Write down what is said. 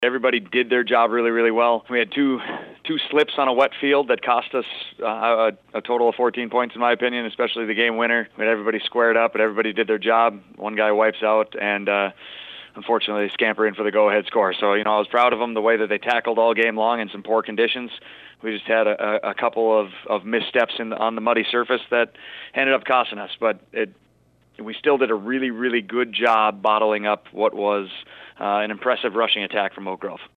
Everybody did their job really, really well. We had two slips on a wet field that cost us a total of 14 points, in my opinion, especially the game winner. We had everybody squared up, and everybody did their job. One guy wipes out, and unfortunately, they scamper in for the go-ahead score. So, I was proud of them, the way that they tackled all game long in some poor conditions. We just had a couple of missteps on the muddy surface that ended up costing us. But we still did a really, really good job bottling up what was an impressive rushing attack from Oak Grove.